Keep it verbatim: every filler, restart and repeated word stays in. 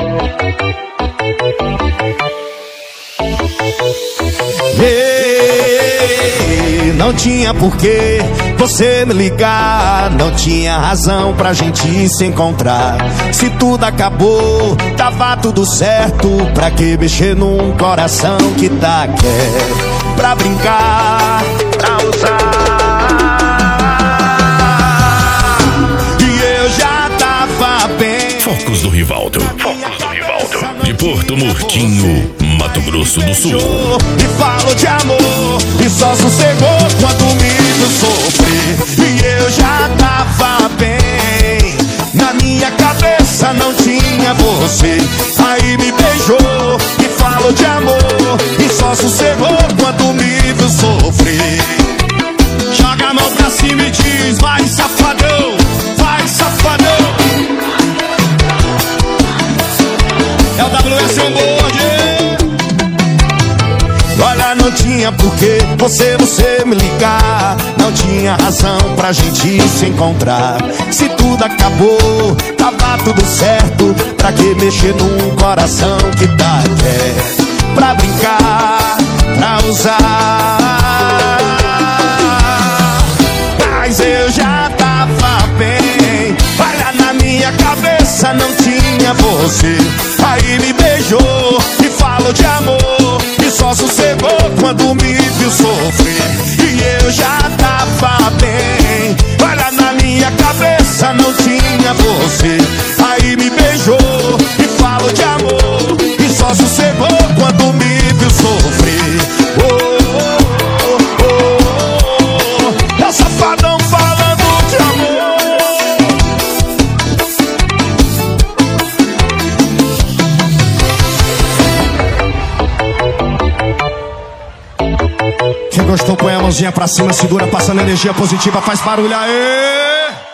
Ei, não tinha porquê você me ligar, não tinha razão pra gente se encontrar. Se tudo acabou, tava tudo certo. Pra que mexer num coração que tá quieto? Pra brincar, pra usar. E eu já tava bem. Focos do Rivaldo. Focos do Rivaldo. De Porto Murtinho, Mato Grosso do Sul. E falo de amor, e só sossegou quando me viu sofrer. E eu já tava bem, na minha cabeça não tinha você. Aí me beijou, e falou de amor, e só sossegou quando me viu sofrer. Joga a mão pra cima e diz: vai safadão, vai safadão. É o W S on board. Olha, não tinha porquê você, você me ligar, não tinha razão pra gente se encontrar. Se tudo acabou, tava tudo certo. Pra que mexer num coração que tá quieto? Pra brincar, pra usar. Mas eu já tava bem, olha, na minha cabeça não tinha você. Aí me beijou e falou de amor, e só sossegou quando me viu sofrer. E eu já tava bem, olha, na minha cabeça não tinha você. Aí me beijou e falou de amor, e só sossegou quando me viu sofrer. Oh, oh, oh, oh, oh. É o safadão falando de amor. Quem gostou põe a mãozinha pra cima, segura, passando energia positiva, faz barulho aí.